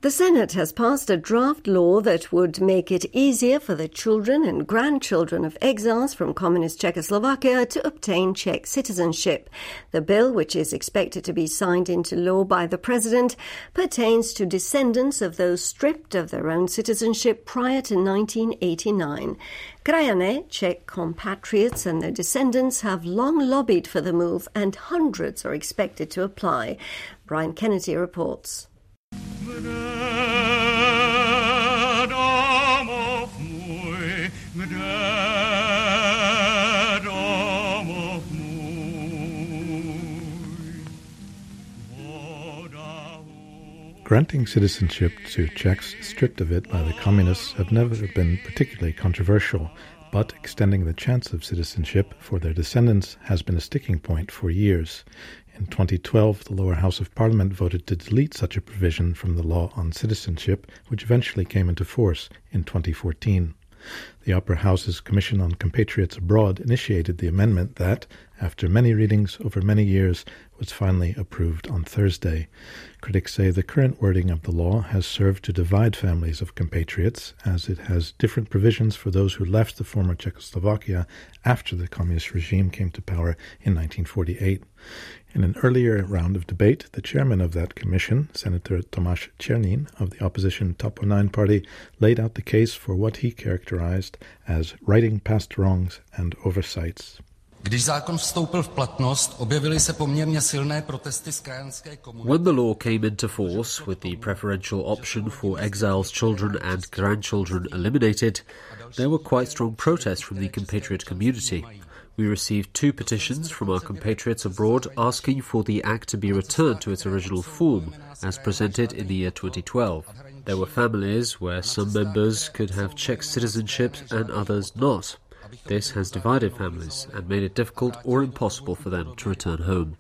The Senate has passed a draft law that would make it easier for the children and grandchildren of exiles from communist Czechoslovakia to obtain Czech citizenship. The bill, which is expected to be signed into law by the president, pertains to descendants of those stripped of their own citizenship prior to 1989. Krajané, Czech compatriots and their descendants, have long lobbied for the move, and hundreds are expected to apply. Brian Kennedy reports. Granting citizenship to Czechs stripped of it by the communists have never been particularly controversial, but extending the chance of citizenship for their descendants has been a sticking point for years. In 2012, the lower house of parliament voted to delete such a provision from the law on citizenship, which eventually came into force in 2014. The upper house's Commission on Compatriots Abroad initiated the amendment that, after many readings over many years, was finally approved on Thursday. Critics say the current wording of the law has served to divide families of compatriots, as it has different provisions for those who left the former Czechoslovakia after the communist regime came to power in 1948. In an earlier round of debate, the chairman of that commission, Senator Tomáš Černín of the opposition Topo 9 party, laid out the case for what he characterized as righting past wrongs and oversights. When the law came into force, with the preferential option for exiles' children and grandchildren eliminated, there were quite strong protests from the compatriot community. We received 2 petitions from our compatriots abroad asking for the Act to be returned to its original form, as presented in the year 2012. There were families where some members could have Czech citizenship and others not. This has divided families and made it difficult or impossible for them to return home.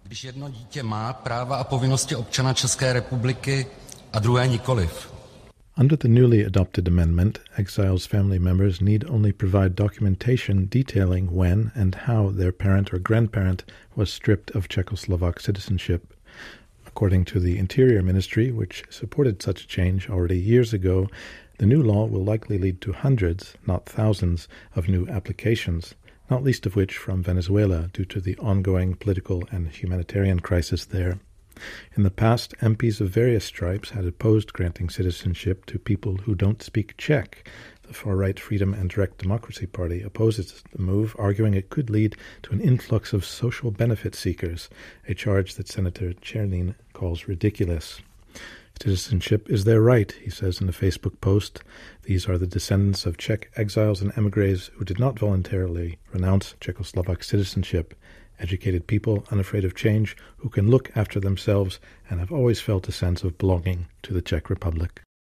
Under the newly adopted amendment, exiles' family members need only provide documentation detailing when and how their parent or grandparent was stripped of Czechoslovak citizenship. According to the Interior Ministry, which supported such a change already years ago, the new law will likely lead to hundreds, not thousands, of new applications, not least of which from Venezuela due to the ongoing political and humanitarian crisis there. In the past, MPs of various stripes had opposed granting citizenship to people who don't speak Czech. The far-right Freedom and Direct Democracy Party opposes the move, arguing it could lead to an influx of social benefit seekers, a charge that Senator Černín calls ridiculous. Citizenship is their right, he says in a Facebook post. These are the descendants of Czech exiles and émigrés who did not voluntarily renounce Czechoslovak citizenship. Educated people, unafraid of change, who can look after themselves and have always felt a sense of belonging to the Czech Republic.